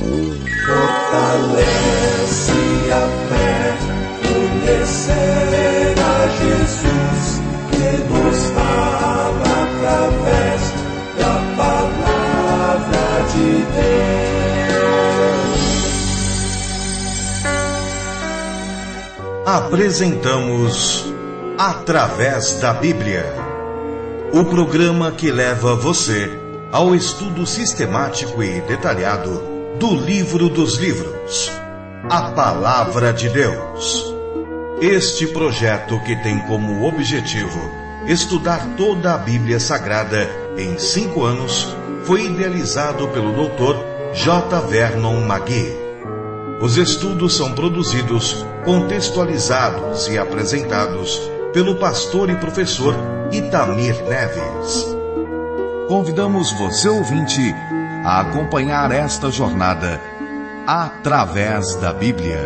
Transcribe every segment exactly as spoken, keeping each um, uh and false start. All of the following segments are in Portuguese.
Fortalece a fé, conhecer a Jesus, que nos fala através da palavra de Deus. Apresentamos Através da Bíblia, o programa que leva você ao estudo sistemático e detalhado do livro dos livros, a Palavra de Deus. Este projeto, que tem como objetivo estudar toda a Bíblia Sagrada em cinco anos, foi idealizado pelo doutor J. Vernon McGee. Os estudos são produzidos, contextualizados e apresentados pelo pastor e professor Itamir Neves. Convidamos você, ouvinte, a acompanhar esta jornada através da Bíblia.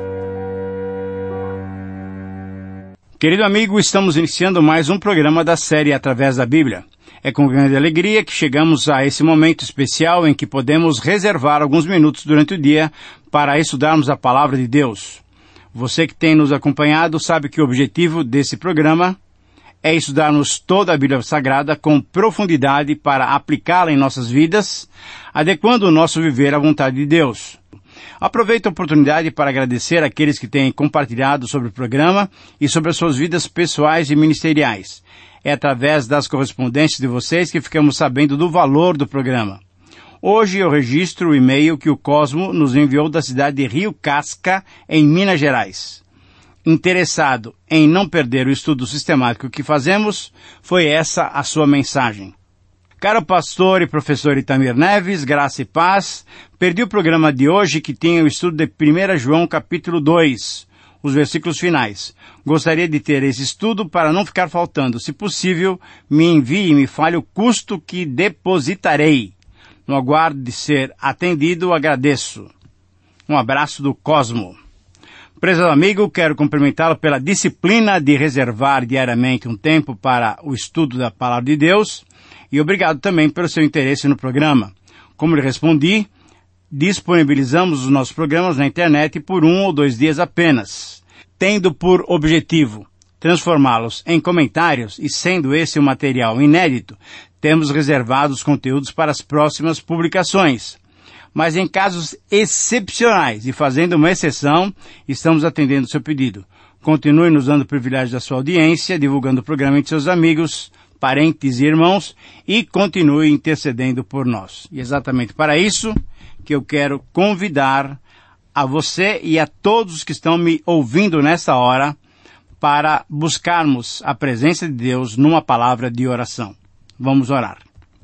Querido amigo, estamos iniciando mais um programa da série Através da Bíblia. É com grande alegria que chegamos a esse momento especial em que podemos reservar alguns minutos durante o dia para estudarmos a Palavra de Deus. Você que tem nos acompanhado sabe que o objetivo desse programa é estudarmos toda a Bíblia Sagrada com profundidade para aplicá-la em nossas vidas, adequando o nosso viver à vontade de Deus. Aproveito a oportunidade para agradecer àqueles que têm compartilhado sobre o programa e sobre as suas vidas pessoais e ministeriais. É através das correspondências de vocês que ficamos sabendo do valor do programa. Hoje eu registro o e-mail que o Cosmo nos enviou da cidade de Rio Casca, em Minas Gerais. Interessado em não perder o estudo sistemático que fazemos, foi essa a sua mensagem. Caro pastor e professor Itamir Neves, graça e paz, perdi o programa de hoje que tinha o estudo de primeiro João capítulo dois, os versículos finais. Gostaria de ter esse estudo para não ficar faltando. Se possível, me envie e me fale o custo que depositarei. No aguardo de ser atendido, agradeço. Um abraço do Cosmo. Prezado amigo, quero cumprimentá-lo pela disciplina de reservar diariamente um tempo para o estudo da Palavra de Deus e obrigado também pelo seu interesse no programa. Como lhe respondi, disponibilizamos os nossos programas na internet por um ou dois dias apenas, tendo por objetivo transformá-los em comentários e sendo esse um material inédito, temos reservado os conteúdos para as próximas publicações. Mas em casos excepcionais, e fazendo uma exceção, estamos atendendo o seu pedido. Continue nos dando o privilégio da sua audiência, divulgando o programa entre seus amigos, parentes e irmãos, e continue intercedendo por nós. E exatamente para isso que eu quero convidar a você e a todos que estão me ouvindo nesta hora para buscarmos a presença de Deus numa palavra de oração. Vamos orar.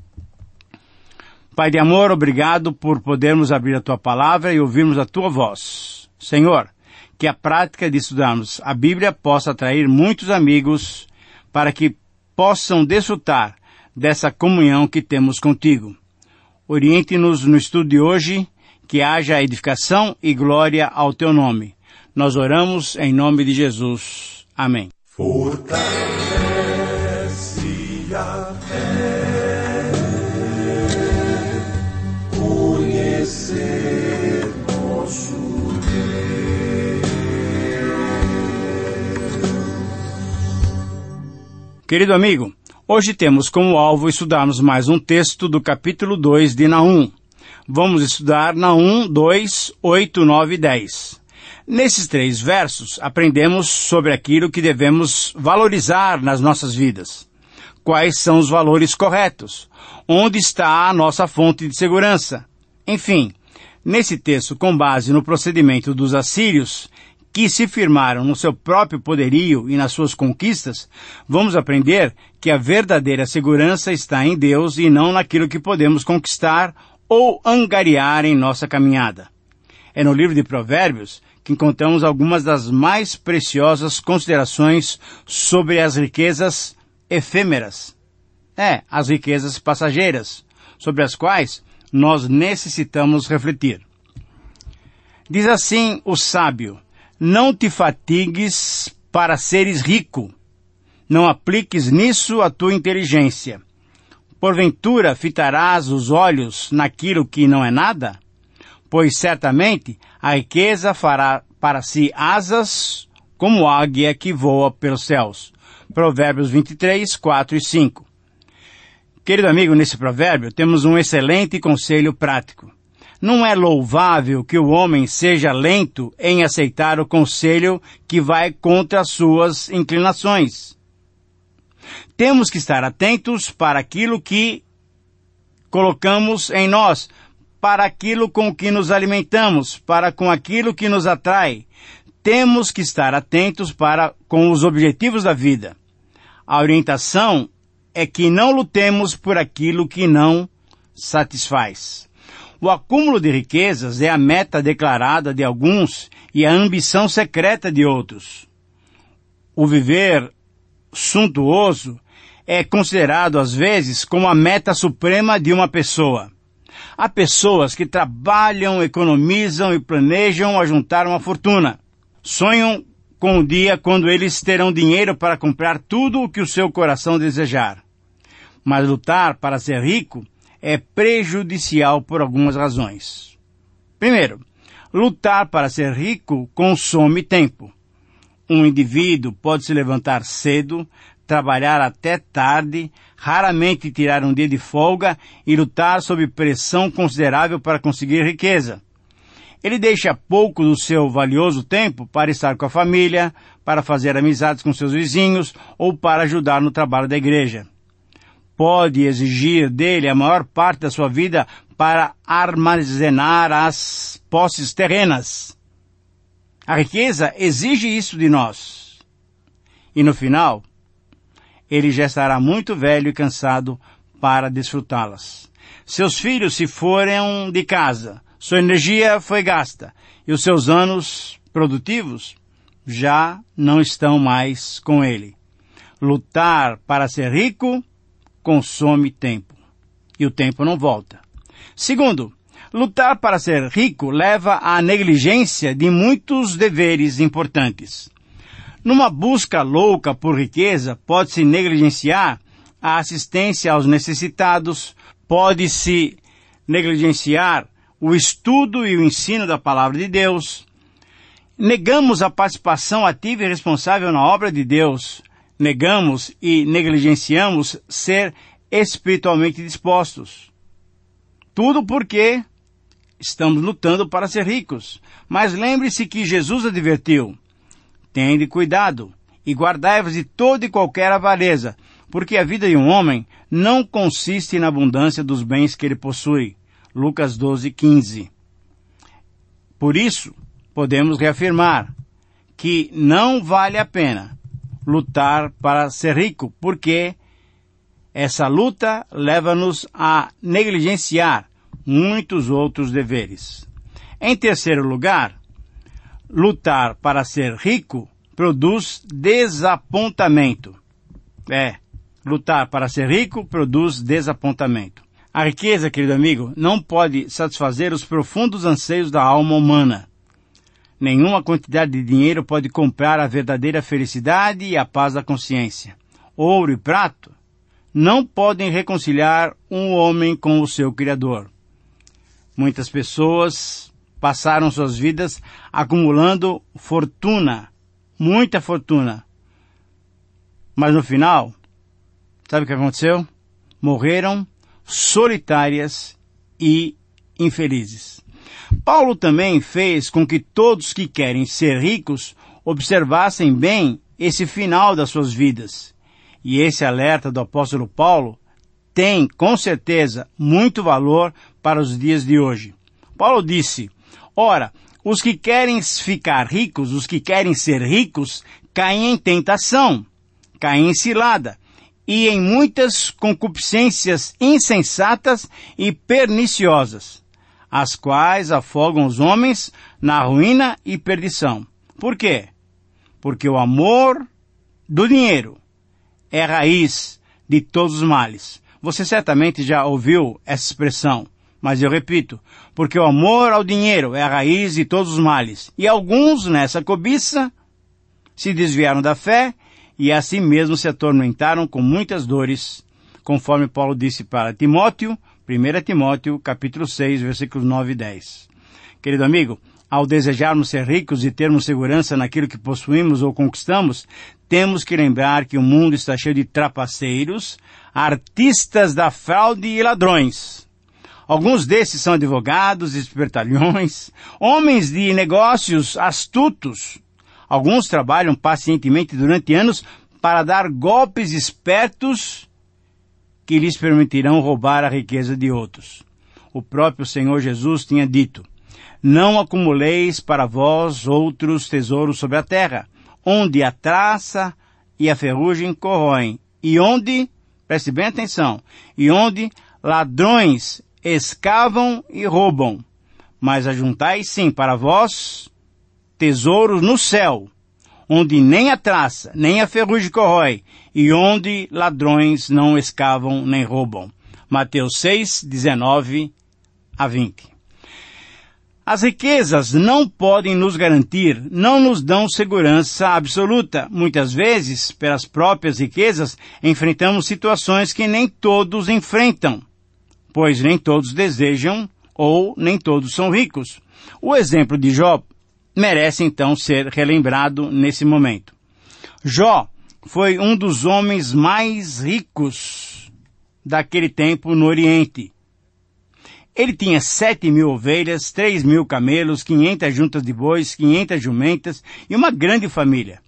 Pai de amor, obrigado por podermos abrir a Tua palavra e ouvirmos a Tua voz. Senhor, que a prática de estudarmos a Bíblia possa atrair muitos amigos para que possam desfrutar dessa comunhão que temos contigo. Oriente-nos no estudo de hoje, que haja edificação e glória ao Teu nome. Nós oramos em nome de Jesus. Amém. Fortalece a fé, conhecer nosso Deus. Querido amigo, hoje temos como alvo estudarmos mais um texto do capítulo dois de Naum. Vamos estudar Naum dois, oito, nove e dez. Nesses três versos, aprendemos sobre aquilo que devemos valorizar nas nossas vidas. Quais são os valores corretos? Onde está a nossa fonte de segurança? Enfim, nesse texto, com base no procedimento dos assírios, que se firmaram no seu próprio poderio e nas suas conquistas, vamos aprender que a verdadeira segurança está em Deus e não naquilo que podemos conquistar ou angariar em nossa caminhada. É no livro de Provérbios que encontramos algumas das mais preciosas considerações sobre as riquezas efêmeras. É, as riquezas passageiras, sobre as quais nós necessitamos refletir. Diz assim o sábio: não te fatigues para seres rico, não apliques nisso a tua inteligência. Porventura fitarás os olhos naquilo que não é nada? pois certamente a riqueza fará para si asas como águia que voa pelos céus. Provérbios vinte e três, quatro e cinco. Querido amigo, nesse provérbio temos um excelente conselho prático. Não é louvável que o homem seja lento em aceitar o conselho que vai contra as suas inclinações. Temos que estar atentos para aquilo que colocamos em nós, para aquilo com que nos alimentamos, para com aquilo que nos atrai. Temos que estar atentos para com os objetivos da vida. A orientação é que não lutemos por aquilo que não satisfaz. O acúmulo de riquezas é a meta declarada de alguns e a ambição secreta de outros. O viver suntuoso é considerado às vezes como a meta suprema de uma pessoa. Há pessoas que trabalham, economizam e planejam ajuntar uma fortuna. Sonham com o dia quando eles terão dinheiro para comprar tudo o que o seu coração desejar. Mas lutar para ser rico é prejudicial por algumas razões. Primeiro, lutar para ser rico consome tempo. Um indivíduo pode se levantar cedo, trabalhar até tarde, raramente tirar um dia de folga e lutar sob pressão considerável para conseguir riqueza. Ele deixa pouco do seu valioso tempo para estar com a família, para fazer amizades com seus vizinhos ou para ajudar no trabalho da igreja. Pode exigir dele a maior parte da sua vida para armazenar as posses terrenas. A riqueza exige isso de nós. E no final, ele já estará muito velho e cansado para desfrutá-las. Seus filhos se foram de casa, sua energia foi gasta, e os seus anos produtivos já não estão mais com ele. Lutar para ser rico consome tempo, e o tempo não volta. Segundo, lutar para ser rico leva à negligência de muitos deveres importantes. Numa busca louca por riqueza, pode-se negligenciar a assistência aos necessitados, pode-se negligenciar o estudo e o ensino da palavra de Deus. Negamos a participação ativa e responsável na obra de Deus. Negamos e negligenciamos ser espiritualmente dispostos. Tudo porque estamos lutando para ser ricos. Mas lembre-se que Jesus advertiu: tende cuidado e guardai-vos de toda e qualquer avareza, porque a vida de um homem não consiste na abundância dos bens que ele possui. Lucas doze, quinze. Por isso, podemos reafirmar que não vale a pena lutar para ser rico, porque essa luta leva-nos a negligenciar muitos outros deveres. Em terceiro lugar, lutar para ser rico produz desapontamento. É, lutar para ser rico produz desapontamento. A riqueza, querido amigo, não pode satisfazer os profundos anseios da alma humana. Nenhuma quantidade de dinheiro pode comprar a verdadeira felicidade e a paz da consciência. Ouro e prata não podem reconciliar um homem com o seu Criador. Muitas pessoas passaram suas vidas acumulando fortuna, muita fortuna. Mas no final, sabe o que aconteceu? Morreram solitárias e infelizes. Paulo também fez com que todos que querem ser ricos observassem bem esse final das suas vidas. E esse alerta do apóstolo Paulo tem, com certeza, muito valor para os dias de hoje. Paulo disse: ora, os que querem ficar ricos, os que querem ser ricos, caem em tentação, caem em cilada, e em muitas concupiscências insensatas e perniciosas, as quais afogam os homens na ruína e perdição. Por quê? Porque o amor do dinheiro é a raiz de todos os males. Você certamente já ouviu essa expressão, mas eu repito, porque o amor ao dinheiro é a raiz de todos os males. E alguns, nessa cobiça, se desviaram da fé e assim mesmo se atormentaram com muitas dores, conforme Paulo disse para Timóteo, primeira Timóteo, capítulo seis, versículos nove e dez. Querido amigo, ao desejarmos ser ricos e termos segurança naquilo que possuímos ou conquistamos, temos que lembrar que o mundo está cheio de trapaceiros, artistas da fraude e ladrões. Alguns desses são advogados, espertalhões, homens de negócios astutos. Alguns trabalham pacientemente durante anos para dar golpes espertos que lhes permitirão roubar a riqueza de outros. O próprio Senhor Jesus tinha dito: não acumuleis para vós outros tesouros sobre a terra, onde a traça e a ferrugem corroem, e onde, preste bem atenção, e onde ladrões escavam e roubam. Mas ajuntai sim para vós tesouros no céu, onde nem a traça, nem a ferrugem corrói, e onde ladrões não escavam nem roubam. Mateus seis, dezenove a vinte. As riquezas não podem nos garantir, não nos dão segurança absoluta. Muitas vezes, pelas próprias riquezas, enfrentamos situações que nem todos enfrentam, pois nem todos desejam ou nem todos são ricos. O exemplo de Jó merece então ser relembrado nesse momento. Jó foi um dos homens mais ricos daquele tempo no Oriente. Ele tinha sete mil ovelhas, três mil camelos, quinhentas juntas de bois, quinhentas jumentas e uma grande família.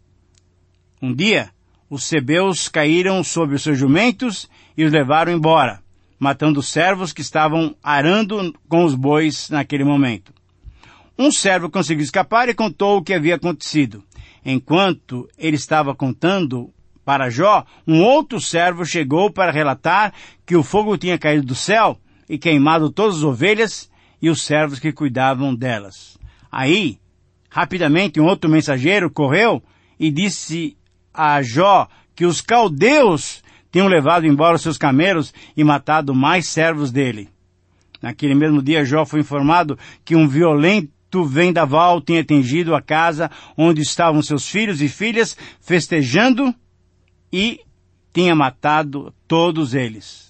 Um dia, os sebeus caíram sobre os seus jumentos e os levaram embora, matando os servos que estavam arando com os bois naquele momento. Um servo conseguiu escapar e contou o que havia acontecido. Enquanto ele estava contando para Jó, um outro servo chegou para relatar que o fogo tinha caído do céu e queimado todas as ovelhas e os servos que cuidavam delas. Aí, rapidamente, um outro mensageiro correu e disse a Jó que os caldeus tinham levado embora os seus camelos e matado mais servos dele. Naquele mesmo dia, Jó foi informado que um violento vendaval tinha atingido a casa onde estavam seus filhos e filhas festejando e tinha matado todos eles.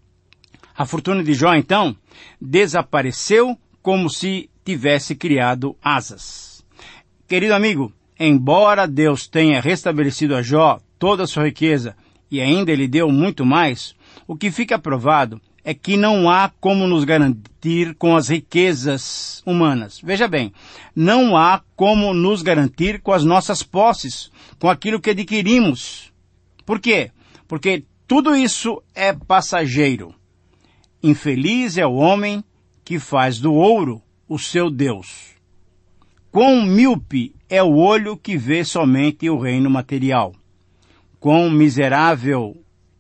A fortuna de Jó, então, desapareceu como se tivesse criado asas. Querido amigo, embora Deus tenha restabelecido a Jó toda a sua riqueza e ainda lhe deu muito mais, o que fica provado é que não há como nos garantir com as riquezas humanas. Veja bem, não há como nos garantir com as nossas posses, com aquilo que adquirimos. Por quê? Porque tudo isso é passageiro. Infeliz é o homem que faz do ouro o seu Deus. Quão míope é o olho que vê somente o reino material. Quão miserável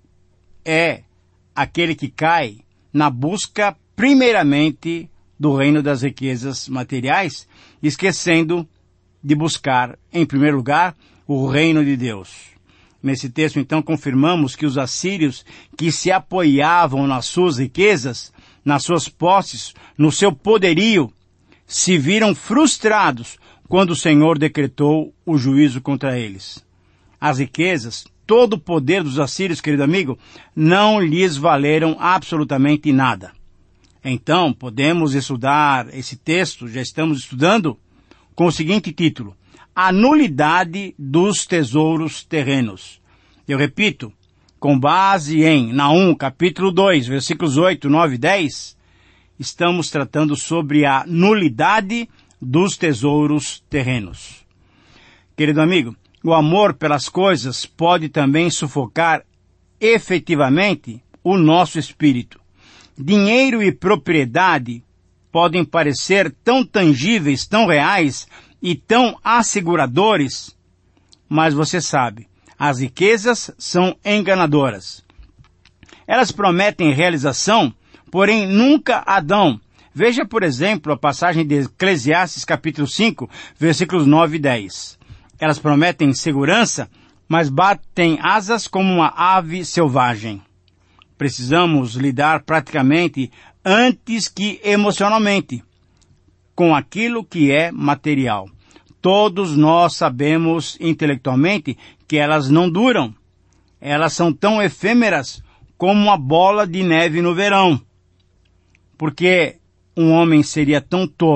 é aquele que cai na busca primeiramente do reino das riquezas materiais, esquecendo de buscar, em primeiro lugar, o reino de Deus. Nesse texto, então, confirmamos que os assírios que se apoiavam nas suas riquezas, nas suas posses, no seu poderio, se viram frustrados quando o Senhor decretou o juízo contra eles. As riquezas, todo o poder dos assírios, querido amigo, não lhes valeram absolutamente nada. Então, podemos estudar esse texto, já estamos estudando, com o seguinte título: a nulidade dos tesouros terrenos. Eu repito, com base em Naum, capítulo dois, versículos oito, nove e dez, estamos tratando sobre a nulidade dos tesouros terrenos. Querido amigo, o amor pelas coisas pode também sufocar efetivamente o nosso espírito. Dinheiro e propriedade podem parecer tão tangíveis, tão reais e tão asseguradores, mas você sabe, as riquezas são enganadoras. Elas prometem realização, porém nunca a dão. Veja, por exemplo, a passagem de Eclesiastes capítulo cinco, versículos nove e dez. Elas prometem segurança, mas batem asas como uma ave selvagem. Precisamos lidar praticamente antes que emocionalmente com aquilo que é material. Todos nós sabemos intelectualmente que elas não duram. Elas são tão efêmeras como uma bola de neve no verão. Porque um homem seria tão tolo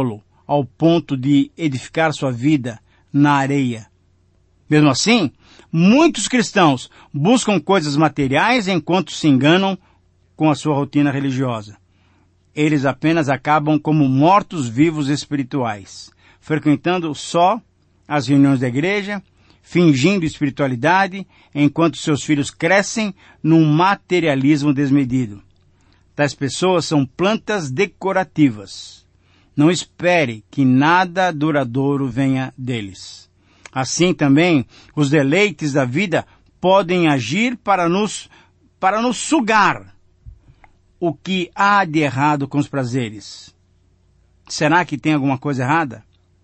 ao ponto de edificar sua vida na areia. Mesmo assim, muitos cristãos buscam coisas materiais enquanto se enganam com a sua rotina religiosa. Eles apenas acabam como mortos-vivos espirituais, frequentando só as reuniões da igreja, fingindo espiritualidade, enquanto seus filhos crescem num materialismo desmedido. Tais pessoas são plantas decorativas. Não espere que nada duradouro venha deles. Assim também, os deleites da vida podem agir para nos, para nos sugar. O que há de errado com os prazeres? Será que tem alguma coisa errada?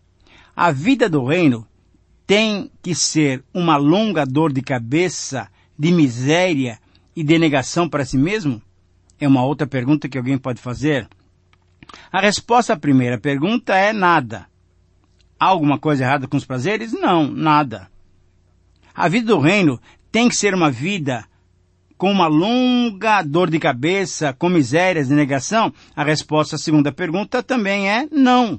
A vida do reino tem que ser uma longa dor de cabeça, de miséria e de negação para si mesmo? É uma outra pergunta que alguém pode fazer. A resposta à primeira pergunta é nada. Há alguma coisa errada com os prazeres? Não, nada. A vida do reino tem que ser uma vida com uma longa dor de cabeça, com misérias e negação? A resposta à segunda pergunta também é não.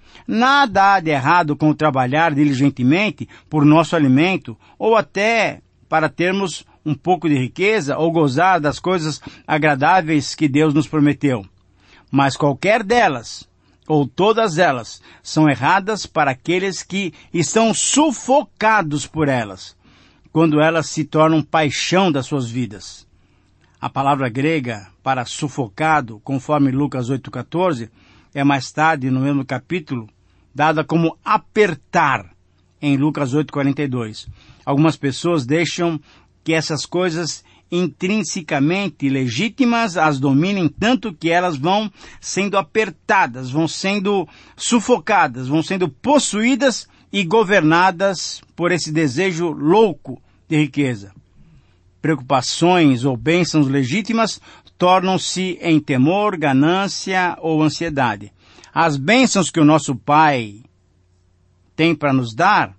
Nada há de errado com o trabalhar diligentemente por nosso alimento, ou até para termos um pouco de riqueza, ou gozar das coisas agradáveis que Deus nos prometeu. Mas qualquer delas, ou todas elas, são erradas para aqueles que estão sufocados por elas, quando elas se tornam paixão das suas vidas. A palavra grega para sufocado, conforme Lucas oito, quatorze, é mais tarde, no mesmo capítulo, dada como apertar, em Lucas oito, quarenta e dois. Algumas pessoas deixam que essas coisas intrinsecamente legítimas as dominem tanto que elas vão sendo apertadas, vão sendo sufocadas, vão sendo possuídas e governadas por esse desejo louco de riqueza. Preocupações ou bênçãos legítimas tornam-se em temor, ganância ou ansiedade. As bênçãos que o nosso Pai tem para nos dar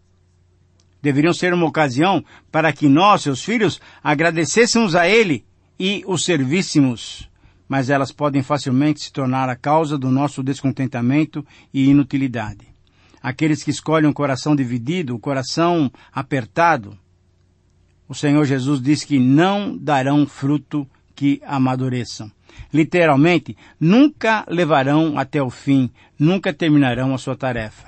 deveriam ser uma ocasião para que nós, seus filhos, agradecêssemos a Ele e o servíssemos, mas elas podem facilmente se tornar a causa do nosso descontentamento e inutilidade. Aqueles que escolhem um coração dividido, um coração apertado, o Senhor Jesus diz que não darão fruto que amadureçam. Literalmente, nunca levarão até o fim, nunca terminarão a sua tarefa.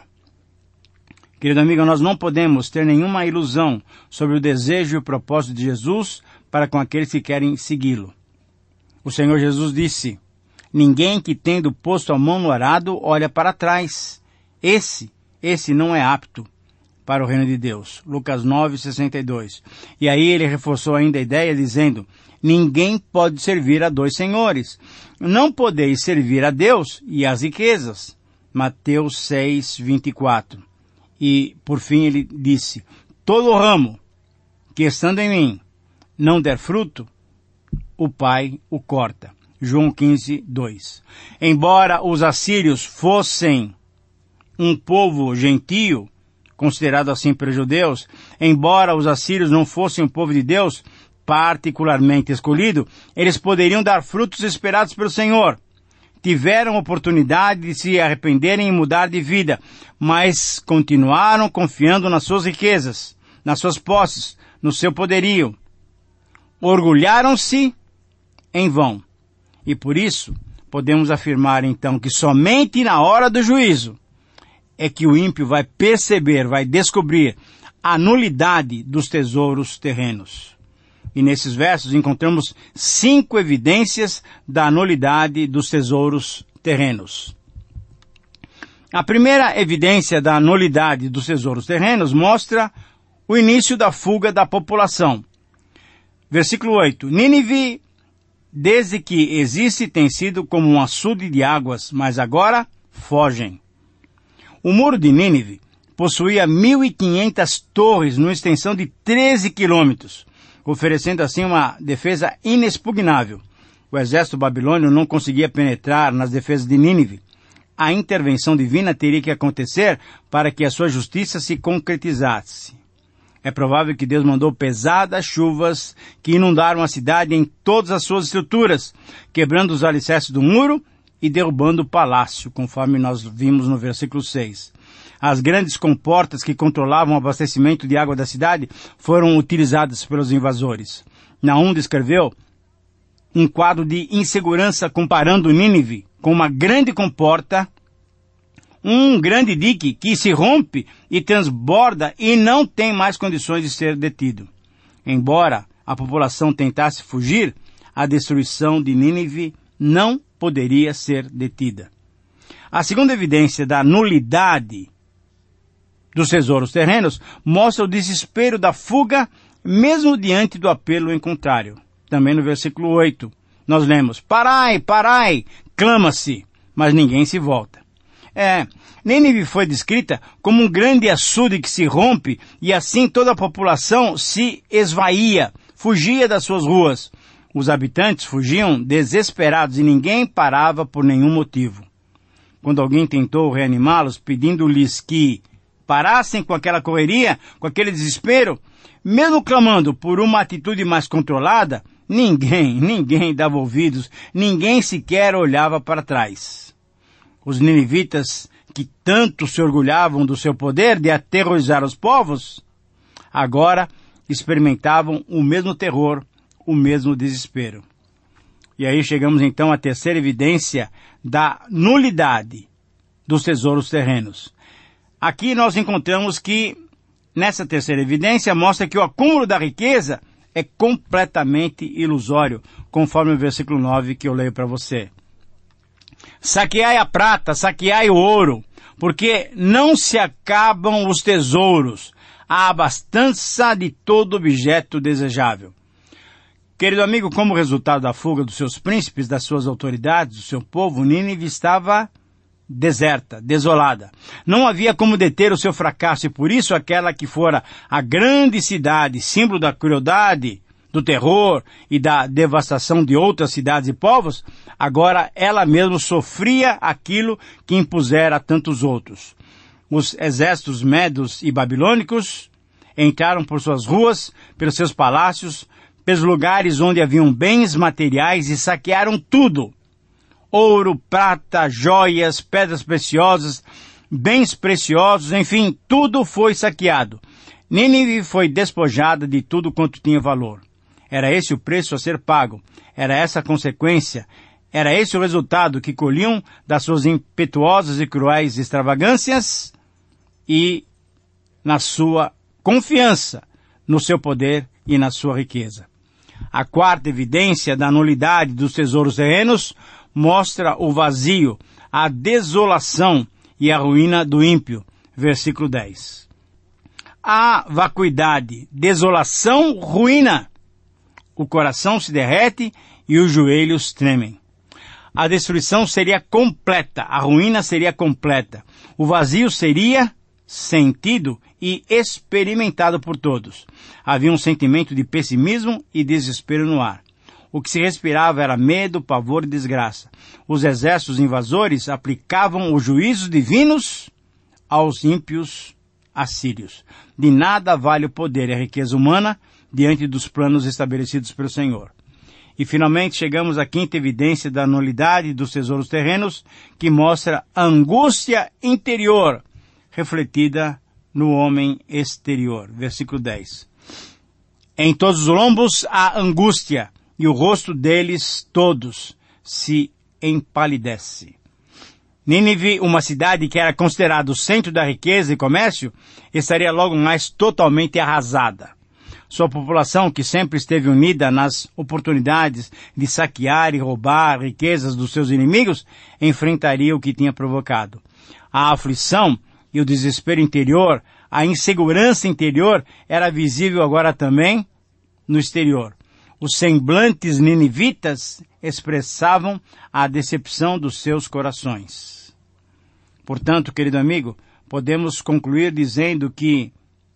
Querido amigo, nós não podemos ter nenhuma ilusão sobre o desejo e o propósito de Jesus para com aqueles que querem segui-lo. O Senhor Jesus disse: ninguém que tendo posto a mão no arado olha para trás. Esse, esse não é apto para o reino de Deus. Lucas nove, sessenta e dois. E aí ele reforçou ainda a ideia dizendo: ninguém pode servir a dois senhores. Não podeis servir a Deus e às riquezas. Mateus seis, vinte e quatro. E, por fim, ele disse: todo ramo que estando em mim não der fruto, o Pai o corta. João quinze, dois. Embora os assírios fossem um povo gentio, considerado assim pelos judeus, embora os assírios não fossem um povo de Deus, particularmente escolhido, eles poderiam dar frutos esperados pelo Senhor. Tiveram oportunidade de se arrependerem e mudar de vida, mas continuaram confiando nas suas riquezas, nas suas posses, no seu poderio. Orgulharam-se em vão. E por isso, podemos afirmar então que somente na hora do juízo é que o ímpio vai perceber, vai descobrir a nulidade dos tesouros terrenos. E nesses versos encontramos cinco evidências da nulidade dos tesouros terrenos. A primeira evidência da nulidade dos tesouros terrenos mostra o início da fuga da população. Versículo oito. Nínive, desde que existe, tem sido como um açude de águas, mas agora fogem. O muro de Nínive possuía mil e quinhentas torres numa extensão de treze quilômetros. Oferecendo assim uma defesa inexpugnável. O exército babilônio não conseguia penetrar nas defesas de Nínive. A intervenção divina teria que acontecer para que a sua justiça se concretizasse. É provável que Deus mandou pesadas chuvas que inundaram a cidade em todas as suas estruturas, quebrando os alicerces do muro e derrubando o palácio, conforme nós vimos no versículo seis. As grandes comportas que controlavam o abastecimento de água da cidade foram utilizadas pelos invasores. Naum descreveu um quadro de insegurança comparando Nínive com uma grande comporta, um grande dique que se rompe e transborda e não tem mais condições de ser detido. Embora a população tentasse fugir, a destruição de Nínive não poderia ser detida. A segunda evidência da nulidade dos tesouros terrenos mostra o desespero da fuga, mesmo diante do apelo em contrário. Também no versículo oito, nós lemos, parai, parai, clama-se, mas ninguém se volta. É, Nínive foi descrita como um grande açude que se rompe e assim toda a população se esvaía, fugia das suas ruas. Os habitantes fugiam desesperados e ninguém parava por nenhum motivo. Quando alguém tentou reanimá-los, pedindo-lhes que parassem com aquela correria, com aquele desespero, mesmo clamando por uma atitude mais controlada, ninguém, ninguém dava ouvidos, ninguém sequer olhava para trás. Os ninivitas, que tanto se orgulhavam do seu poder de aterrorizar os povos, agora experimentavam o mesmo terror, o mesmo desespero. E aí chegamos então à terceira evidência da nulidade dos tesouros terrenos. Aqui nós encontramos que, nessa terceira evidência, mostra que o acúmulo da riqueza é completamente ilusório, conforme o versículo nove que eu leio para você. Saqueai a prata, saqueai o ouro, porque não se acabam os tesouros, há abastança de todo objeto desejável. Querido amigo, como resultado da fuga dos seus príncipes, das suas autoridades, do seu povo, Nínive estava deserta, desolada. Não havia como deter o seu fracasso e por isso aquela que fora a grande cidade, símbolo da crueldade, do terror e da devastação de outras cidades e povos, agora ela mesma sofria aquilo que impusera a tantos outros. Os exércitos medos e babilônicos entraram por suas ruas, pelos seus palácios, pelos lugares onde haviam bens materiais e saquearam tudo. Ouro, prata, joias, pedras preciosas, bens preciosos, enfim, tudo foi saqueado. Nínive foi despojada de tudo quanto tinha valor. Era esse o preço a ser pago. Era essa a consequência. Era esse o resultado que colhiam das suas impetuosas e cruéis extravagâncias e na sua confiança no seu poder e na sua riqueza. A quarta evidência da nulidade dos tesouros terrenos mostra o vazio, a desolação e a ruína do ímpio. Versículo dez. Há vacuidade, desolação, ruína. O coração se derrete e os joelhos tremem. A destruição seria completa, a ruína seria completa. O vazio seria sentido e experimentado por todos. Havia um sentimento de pessimismo e desespero no ar. O que se respirava era medo, pavor e desgraça. Os exércitos invasores aplicavam os juízos divinos aos ímpios assírios. De nada vale o poder e a riqueza humana diante dos planos estabelecidos pelo Senhor. E finalmente chegamos à quinta evidência da nulidade dos tesouros terrenos, que mostra a angústia interior refletida no homem exterior. Versículo dez. Em todos os lombos há angústia, e o rosto deles todos se empalidece. Nínive, uma cidade que era considerada o centro da riqueza e comércio, estaria logo mais totalmente arrasada. Sua população, que sempre esteve unida nas oportunidades de saquear e roubar riquezas dos seus inimigos, enfrentaria o que tinha provocado. A aflição e o desespero interior, a insegurança interior, era visível agora também no exterior. Os semblantes ninivitas expressavam a decepção dos seus corações. Portanto, querido amigo, podemos concluir dizendo que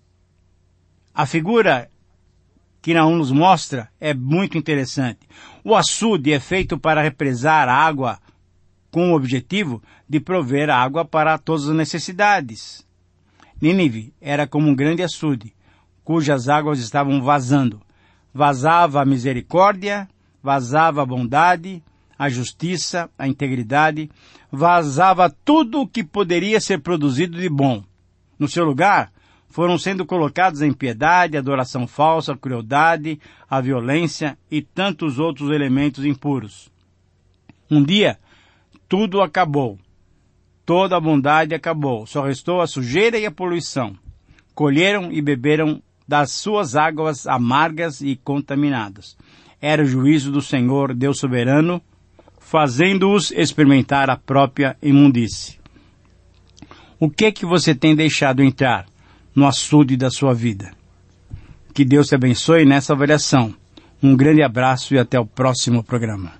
a figura que Naum nos mostra é muito interessante. O açude é feito para represar a água com o objetivo de prover água para todas as necessidades. Nínive era como um grande açude, cujas águas estavam vazando. Vazava a misericórdia, vazava a bondade, a justiça, a integridade, vazava tudo o que poderia ser produzido de bom. No seu lugar, foram sendo colocados a impiedade, a adoração falsa, a crueldade, a violência e tantos outros elementos impuros. Um dia, tudo acabou. Toda a bondade acabou. Só restou a sujeira e a poluição. Colheram e beberam das suas águas amargas e contaminadas. Era o juízo do Senhor, Deus soberano, fazendo-os experimentar a própria imundície. O que que você tem deixado entrar no açude da sua vida? Que Deus te abençoe nessa avaliação. Um grande abraço e até o próximo programa.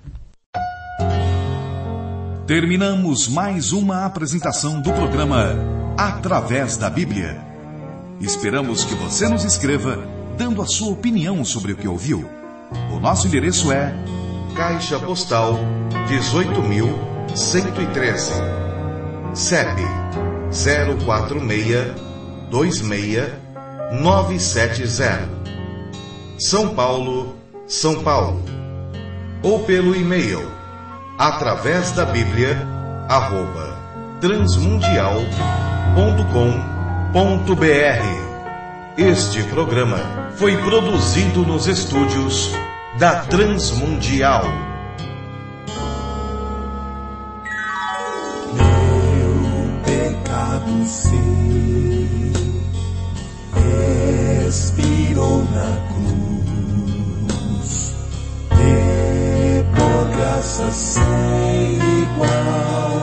Terminamos mais uma apresentação do programa Através da Bíblia. Esperamos que você nos escreva dando a sua opinião sobre o que ouviu. O nosso endereço é Caixa Postal dezoito mil cento e treze, C E P zero quatro seis dois seis nove sete zero, São Paulo, São Paulo. Ou pelo e-mail através da Bíblia arroba transmundial ponto com ponto br. Este programa foi produzido nos estúdios da Transmundial. Meu pecado sim expirou na cruz, e por graça sem igual